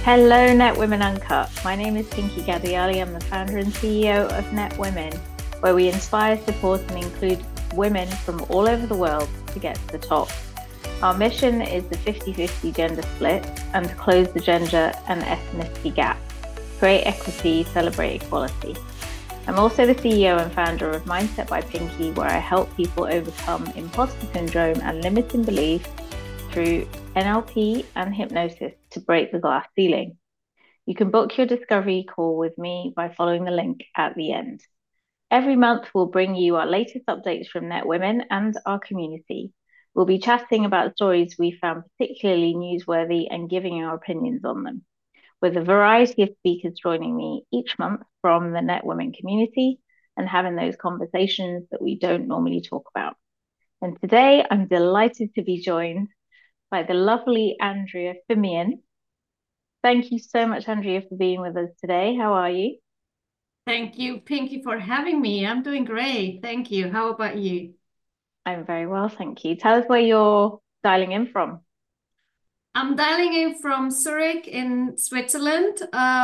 Hello, Net Women Uncut. My name is Pinky Gadiali. I'm the founder and CEO of Net Women, where we inspire, support, and include women from all over the world to get to the top. Our mission is the 50-50 gender split and to close the gender and ethnicity gap, create equity, celebrate equality. I'm also the CEO and founder of Mindset by Pinky, where I help people overcome imposter syndrome and limiting beliefs through NLP and hypnosis to break the glass ceiling. You can book your discovery call with me by following the link at the end. Every month, we'll bring you our latest updates from Net Women and our community. We'll be chatting about stories we found particularly newsworthy and giving our opinions on them, with a variety of speakers joining me each month from the Net Women community and having those conversations that we don't normally talk about. And today, I'm delighted to be joined by the lovely Andrea Fimian. Thank you so much, Andrea, for being with us today. How are you? Thank you, Pinky, for having me. I'm doing great. Thank you. How about you? I'm very well, thank you. Tell us where you're dialing in from. I'm dialing in from Zurich in Switzerland.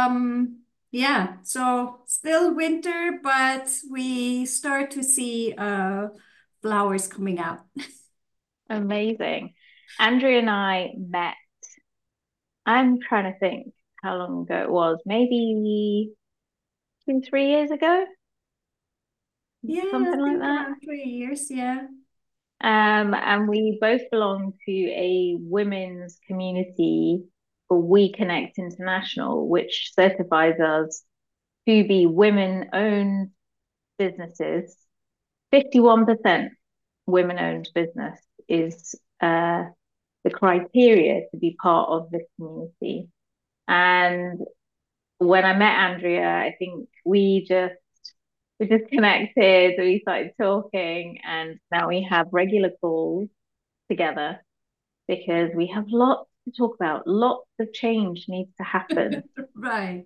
Yeah, so still winter, but we start to see flowers coming out. Amazing. Andrea and I met, I'm trying to think how long ago it was, maybe 2, 3 years ago, Yeah, I something like think that. around 3 years. Yeah. And we both belong to a women's community for We Connect International, which certifies us to be women-owned businesses. 51% women-owned business is the criteria to be part of this community. And when I met Andrea, I think we just connected, we started talking, and now we have regular calls together because we have lots to talk about. Lots of change needs to happen. Right.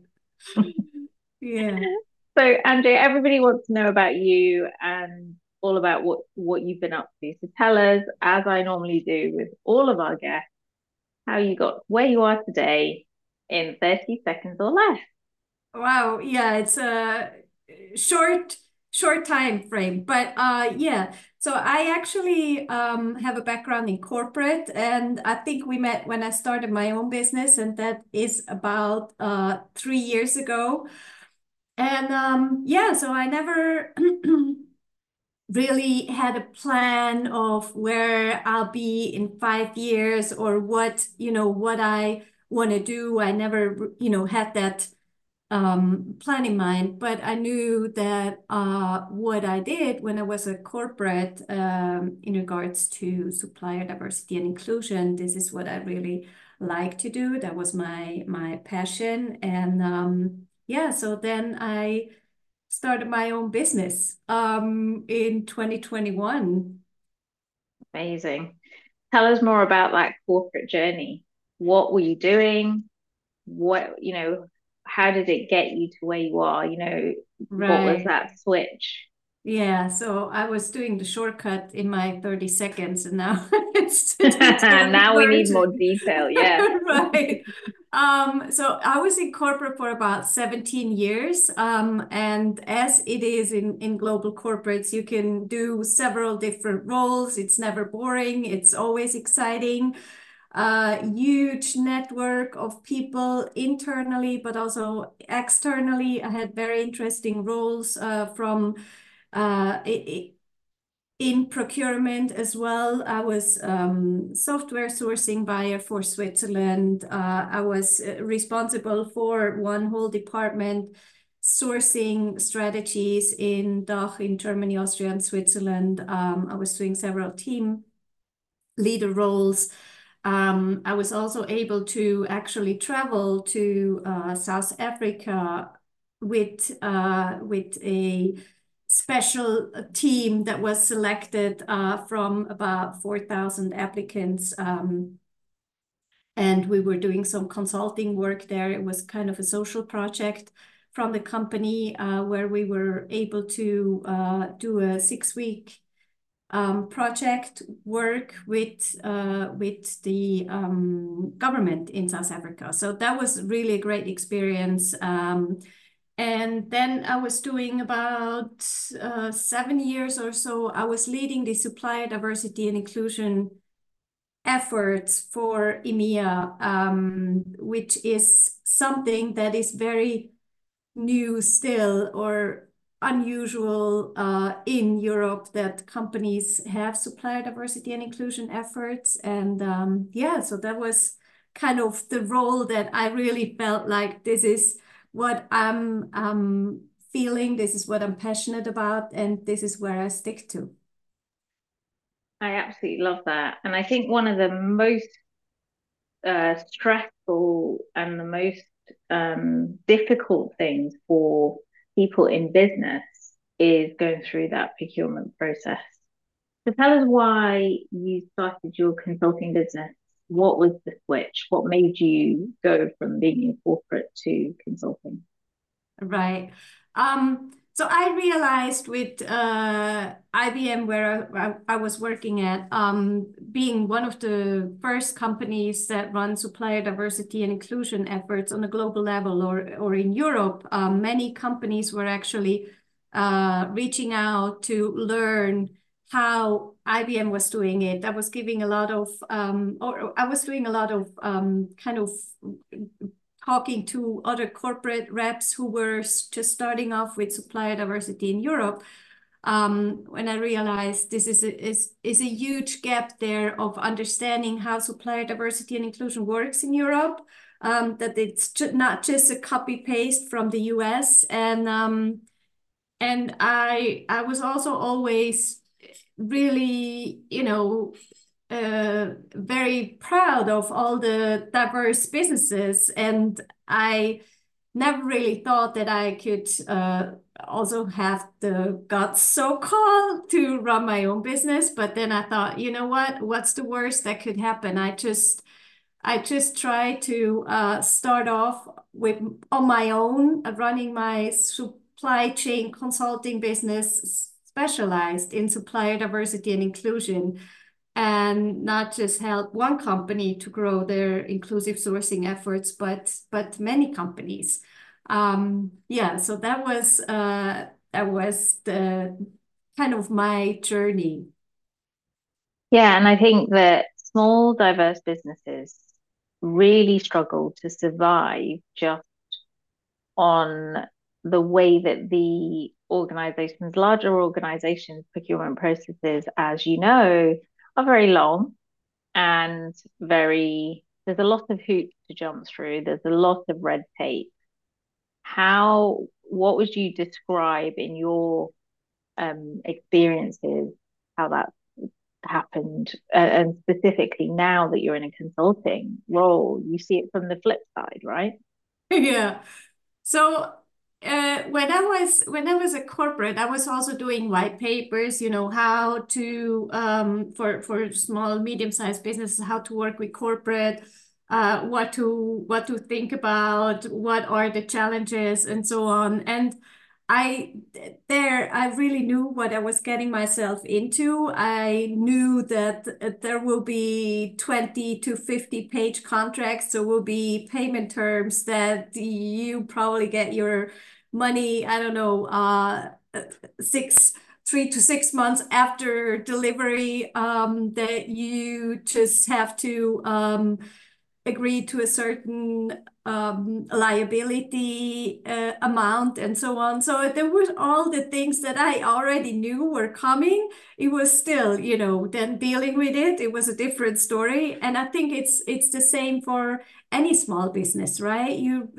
Yeah. So, Andrea, everybody wants to know about you and all about what you've been up to. So tell us, as I normally do with all of our guests, how you got where you are today in 30 seconds or less. Wow, yeah, it's a short short time frame, but yeah. So I actually have a background in corporate, and I think we met when I started my own business, and that is about 3 years ago. And yeah, so I never really had a plan of where I'll be in 5 years or what I want to do. I never, had that plan in mind, but I knew that what I did when I was a corporate in regards to supplier diversity and inclusion, this is what I really like to do. That was my passion, and yeah, so then I started my own business in 2021. Amazing. Tell us more about that corporate journey. What were you doing? How did it get you to where you are? What was Right. that switch? Yeah, so I was doing the shortcut in my 30 seconds and now it's the detailed Now we need more version. detail. Yes. Right. So I was in corporate for about 17 years. And as it is in global corporates, you can do several different roles. It's never boring. It's always exciting. Huge network of people internally, but also externally. I had very interesting roles from uh, in procurement as well. I was software sourcing buyer for Switzerland. I was responsible for one whole department sourcing strategies in DACH, in Germany, Austria, and Switzerland. I was doing several team leader roles. I was also able to actually travel to South Africa with a special team that was selected from about 4,000 applicants. And we were doing some consulting work there. It was kind of a social project from the company where we were able to do a 6 week project work with the government in South Africa. So that was really a great experience. And then I was doing about 7 years or so. I was leading the supplier diversity and inclusion efforts for EMEA, which is something that is very new still or unusual in Europe, that companies have supplier diversity and inclusion efforts. And yeah, so that was kind of the role that I really felt like this is what I'm feeling, this is what I'm passionate about, and this is where I stick to. I absolutely love that. And I think one of the most stressful and the most difficult things for people in business is going through that procurement process. So tell us why you started your consulting business. What was the switch? What made you go from being in corporate to consulting? Right. So I realized with IBM, where I was working at, being one of the first companies that run supplier diversity and inclusion efforts on a global level, or in Europe, many companies were actually reaching out to learn how IBM was doing it. I was giving a lot of, or I was doing a lot of kind of talking to other corporate reps who were just starting off with supplier diversity in Europe, when I realized this is a huge gap there of understanding how supplier diversity and inclusion works in Europe, that it's not just a copy paste from the US. And I was also always really, very proud of all the diverse businesses. And I never really thought that I could also have the guts, so called, to run my own business. But then I thought, you know what? What's the worst that could happen? I just try to start off with on my own, running my supply chain consulting business specialized in supplier diversity and inclusion, and not just help one company to grow their inclusive sourcing efforts, but many companies. Yeah, so that was the kind of my journey. Yeah, and I think that small, diverse businesses really struggle to survive just on the way that the organizations, larger organizations, procurement processes, as you know, are very long and there's a lot of hoops to jump through. There's a lot of red tape. What would you describe in your experiences, how that happened? And specifically now that you're in a consulting role, you see it from the flip side, right? Yeah. So when I was a corporate, I was also doing white papers, how to for small, medium-sized businesses, how to work with corporate, what to think about, what are the challenges, and so on. And I I really knew what I was getting myself into. I knew that there will be 20 to 50 page contracts. There will be payment terms that you probably get your money, I don't know, 3 to 6 months after delivery, that you just have to agree to a certain liability amount, and so on. So there were all the things that I already knew were coming. It was still, then dealing with it. It was a different story, and I think it's the same for any small business, right?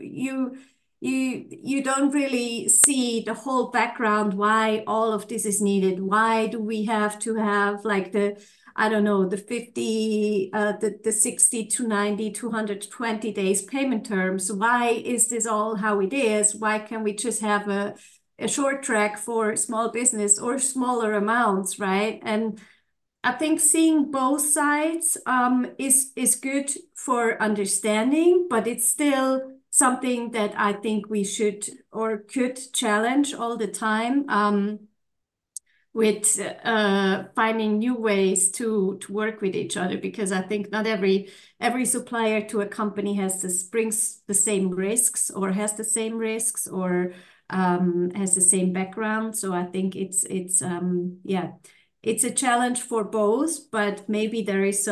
You don't really see the whole background, why all of this is needed. Why do we have to have like the, I don't know, the 50, the 60 to 90, 220 days payment terms? Why is this all how it is? Why can't we just have a short track for small business or smaller amounts, right? And I think seeing both sides is good for understanding, but it's still something that I think we should or could challenge all the time. with finding new ways to work with each other, because I think not every supplier to a company brings the same risks or has the same risks or has the same background. So I think yeah, it's a challenge for both, but maybe there is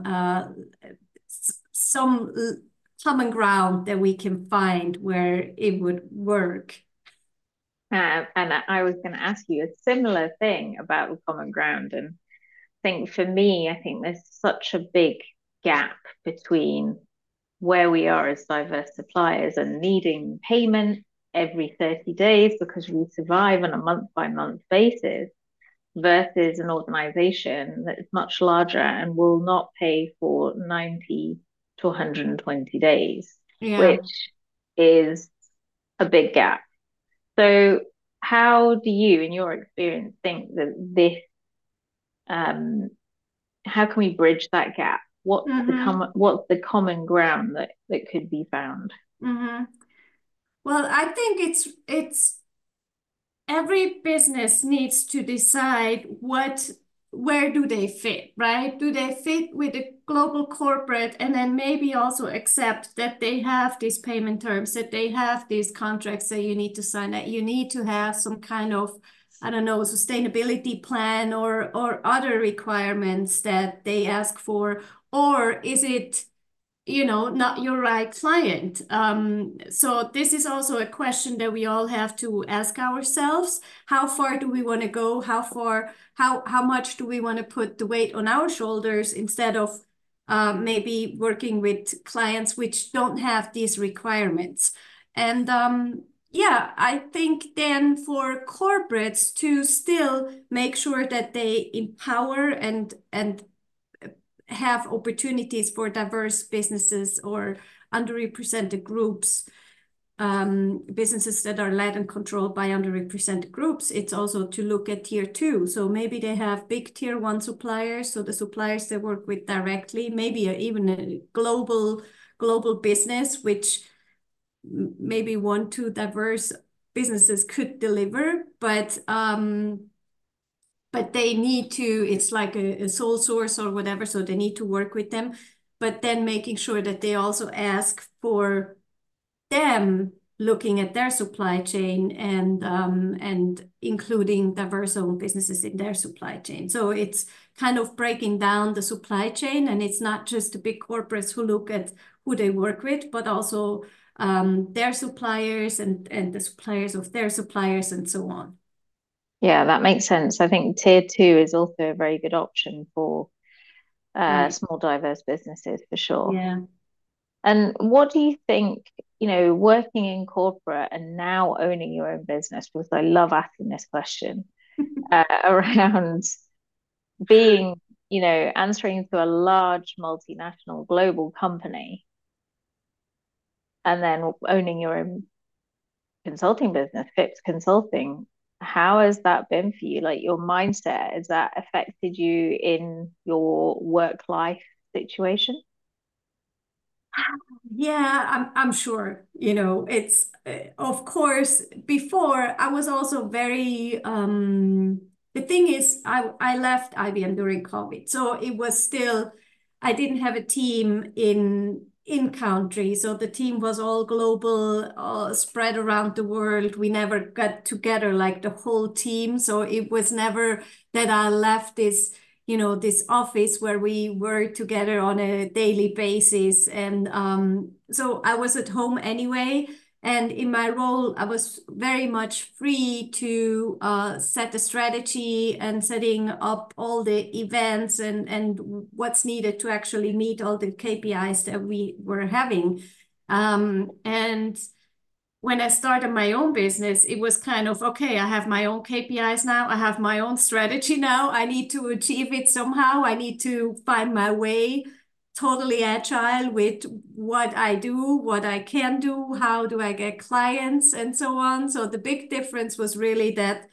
some common ground that we can find where it would work. And I was going to ask you a similar thing about the common ground. And I think for me, I think there's such a big gap between where we are as diverse suppliers and needing payment every 30 days because we survive on a month by month basis versus an organization that's much larger and will not pay for 90 to 120 days, Yeah. which is a big gap. So, how do you, in your experience, think that um, how can we bridge that gap? Mm-hmm. What's the common ground that could be found? Mm-hmm. Well, I think it's every business needs to decide where do they fit, right? Do they fit with a global corporate, and then maybe also accept that they have these payment terms, that they have these contracts that you need to sign, that you need to have some kind of, I don't know, sustainability plan or other requirements that they ask for, or is it not your right client. So this is also a question that we all have to ask ourselves. How far do we want to go? How much do we want to put the weight on our shoulders instead of maybe working with clients which don't have these requirements? And yeah, I think then for corporates to still make sure that they empower and have opportunities for diverse businesses or underrepresented groups, businesses that are led and controlled by underrepresented groups. It's also to look at tier two. So maybe they have big tier one suppliers, so the suppliers they work with directly, maybe even a global business, which maybe one, two diverse businesses could deliver, but they need to, it's like a sole source or whatever, so they need to work with them, but then making sure that they also ask for them looking at their supply chain and including diverse owned businesses in their supply chain. So it's kind of breaking down the supply chain, and it's not just the big corporates who look at who they work with, but also their suppliers and the suppliers of their suppliers and so on. Yeah, that makes sense. I think tier two is also a very good option for Right. small diverse businesses for sure. Yeah. And what do you think, working in corporate and now owning your own business, because I love asking this question around being, answering to a large multinational global company and then owning your own consulting business, Phipps Consulting. How has that been for you? Like your mindset, has that affected you in your work life situation? Yeah, I'm sure, it's of course before I was also very the thing is I left IBM during COVID. So it was still I didn't have a team in country. So the team was all global, spread around the world. We never got together like the whole team. So it was never that I left this office where we were together on a daily basis. And so I was at home anyway. And in my role, I was very much free to set the strategy and setting up all the events and what's needed to actually meet all the KPIs that we were having. And when I started my own business, it was kind of, okay, I have my own KPIs now. I have my own strategy now. I need to achieve it somehow. I need to find my way, totally agile with what I do, what I can do, how do I get clients, and so on. So the big difference was really that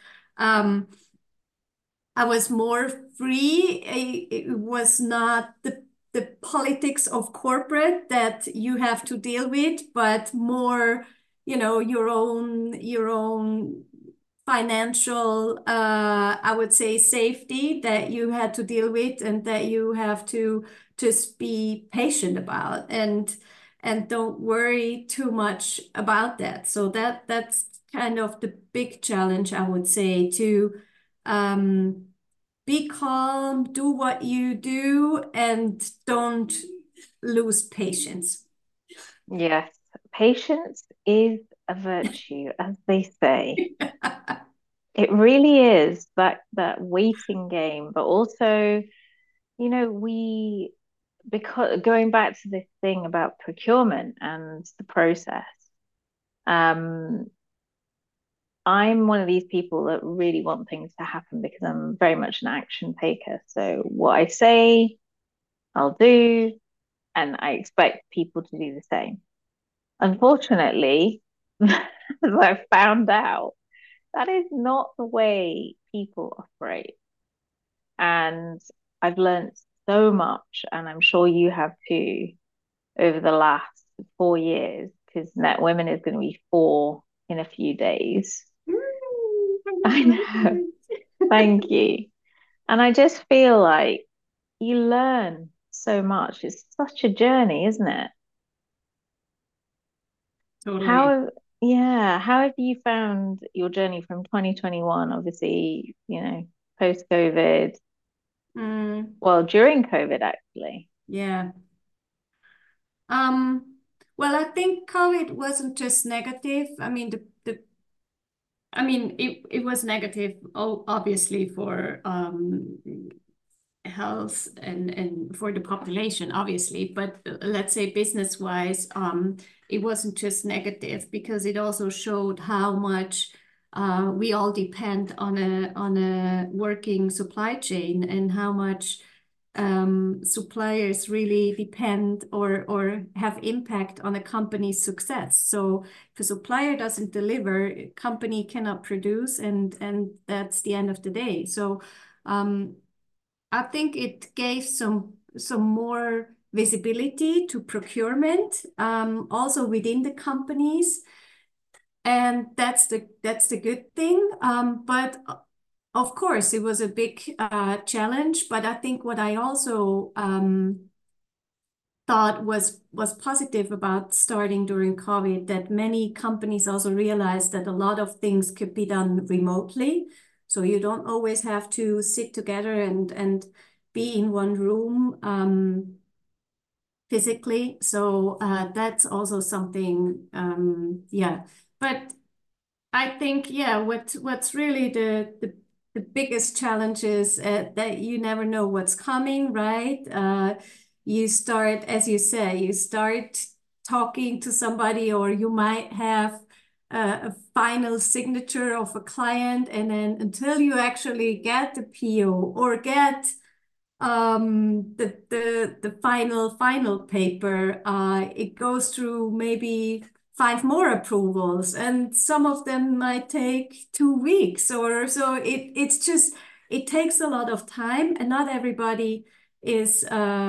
I was more free. It was not the politics of corporate that you have to deal with, but more, your own financial, I would say, safety that you had to deal with and that you have to just be patient about and don't worry too much about that. So that's kind of the big challenge, I would say, to um, be calm, do what you do, and don't lose patience. Yes, patience is a virtue, as they say. It really is that waiting game, but also, we because going back to this thing about procurement and the process, um, I'm one of these people that really want things to happen because I'm very much an action taker. So what I say, I'll do, and I expect people to do the same. Unfortunately, as I found out, that is not the way people operate. And I've learned so much, and I'm sure you have too, over the last 4 years, because Net Women is going to be four in a few days. I know. Thank you. And I just feel like you learn so much. It's such a journey, isn't it? Totally. How, yeah, how have you found your journey from 2021, obviously, post-COVID, Mm, well, during COVID, actually. yeah. Um, well, I think COVID wasn't just negative. I mean, it was negative, obviously, for health and for the population, obviously. But let's say business wise, it wasn't just negative because it also showed how much we all depend on a working supply chain and how much suppliers really depend or have impact on a company's success. So if a supplier doesn't deliver, a company cannot produce, and that's the end of the day. So um, I think it gave some more visibility to procurement, also within the companies, and that's the good thing. But of course, it was a big challenge. But I think what I also thought was positive about starting during COVID, that many companies also realized that a lot of things could be done remotely. So you don't always have to sit together and be in one room physically. So that's also something, yeah. But I think, yeah, what's really the biggest challenge is that you never know what's coming, right? You start, as you say, you start talking to somebody, or you might have a final signature of a client, and then until you actually get the PO or get the final paper, it goes through maybe five more approvals, and some of them might take 2 weeks or so. It's just it takes a lot of time, and not everybody is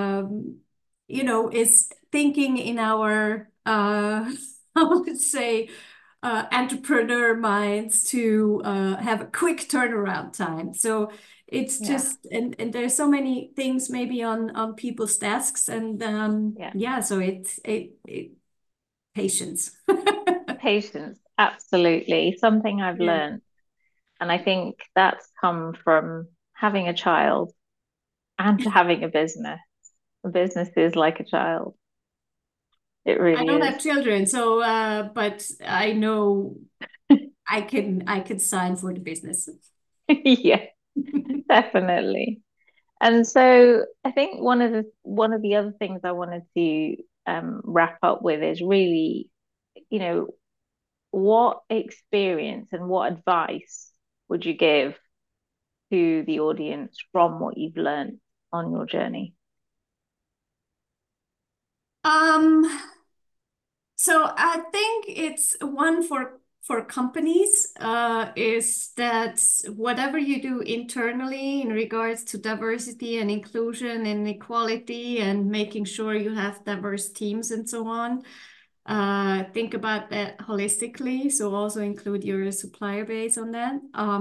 is thinking in our I would say entrepreneur minds to have a quick turnaround time. So it's Yeah, just and there's so many things maybe on people's desks, and yeah. yeah, so it patience. Patience, absolutely. Something I've Yeah. learned. And I think that's come from having a child and having a business. A business is like a child. It I really don't have is. children, so but I know I can sign for the business. Yeah, definitely. And so I think one of the other things I wanted to wrap up with is really, you know, what experience and what advice would you give to the audience from what you've learned on your journey? Um, So I think it's one for companies is that whatever you do internally in regards to diversity and inclusion and equality and making sure you have diverse teams and so on, think about that holistically. So also include your supplier base on that.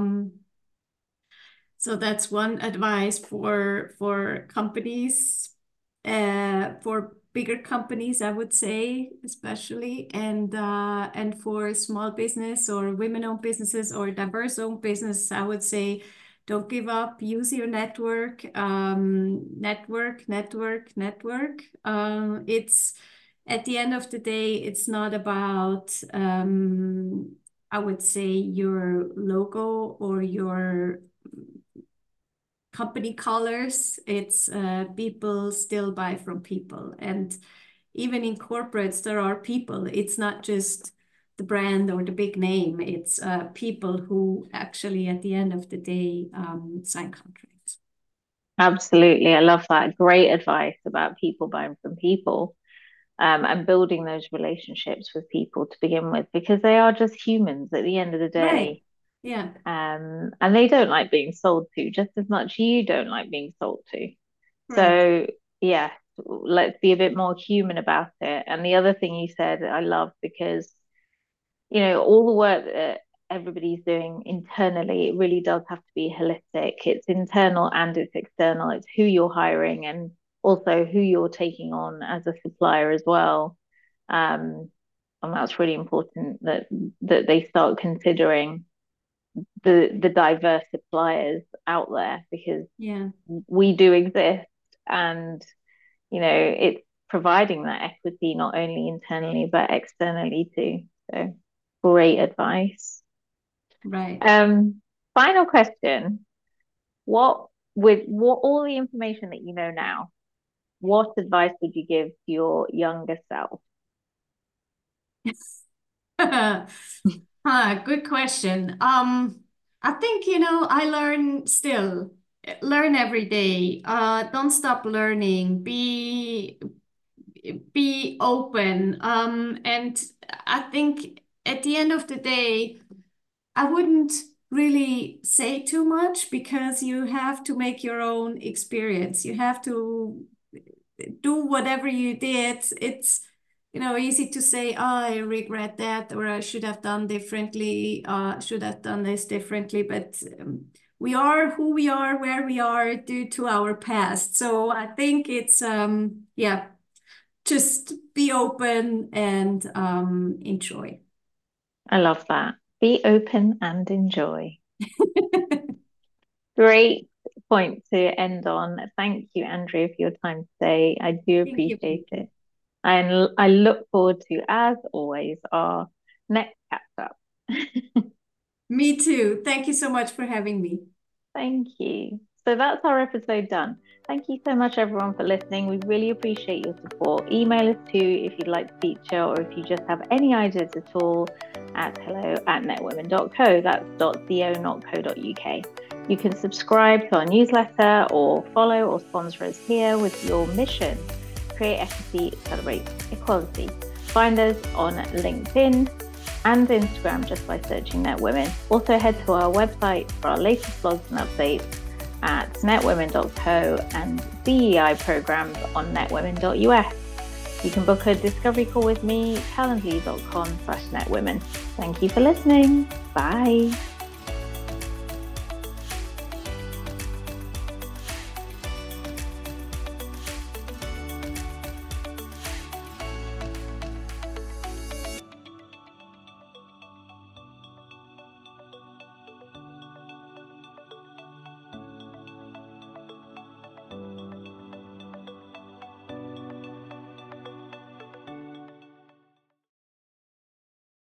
So that's one advice for companies, for bigger companies, I would say, especially, and for small business or women-owned businesses or diverse-owned business, I would say, don't give up. Use your network, network. It's at the end of the day, it's not about, I would say, your logo or your company colors. It's people still buy from people. And even in corporates, there are people. It's not just the brand or the big name. It's people who actually, at the end of the day, sign contracts. Absolutely. I love that. Great advice about people buying from people, and building those relationships with people to begin with, because they are just humans at the end of the Right. day. Yeah. And they don't like being sold to just as much you don't like being sold to. Right. So, yeah, let's be a bit more human about it. And the other thing you said, I love, because, all the work that everybody's doing internally, it really does have to be holistic. It's internal and it's external. It's who you're hiring and also who you're taking on as a supplier as well. And that's really important that they start considering the diverse suppliers out there, because Yeah. we do exist, and it's providing that equity not only internally but externally too. So great advice. Right. Final question. With all the information that you know now, what advice would you give to your younger self? Good question. I think, I learn every day. Don't stop learning. Be open. And I think at the end of the day, I wouldn't really say too much, because you have to make your own experience. You have to do whatever you did. It's, easy to say, oh, I regret that, or I should have done differently, should have done this differently. But we are who we are, where we are due to our past. So I think it's, yeah, just be open and enjoy. I love that. Be open and enjoy. Great point to end on. Thank you, Andrea, for your time today. I do Thank you, appreciate Pinky. it. And I look forward to, as always, our next catch up. Me too. Thank you so much for having me. Thank you. So that's our episode done. Thank you so much, everyone, for listening. We really appreciate your support. Email us too if you'd like to feature, or if you just have any ideas at all, at hello@netwomen.co. That's .co, not co.uk. You can subscribe to our newsletter or follow or sponsor us here with your mission: create equity, celebrate equality. Find us on LinkedIn and Instagram just by searching Net Women. Also head to our website for our latest blogs and updates at netwomen.co, and DEI programs on netwomen.us. You can book a discovery call with me, calendly.com/netwomen. Thank you for listening. Bye.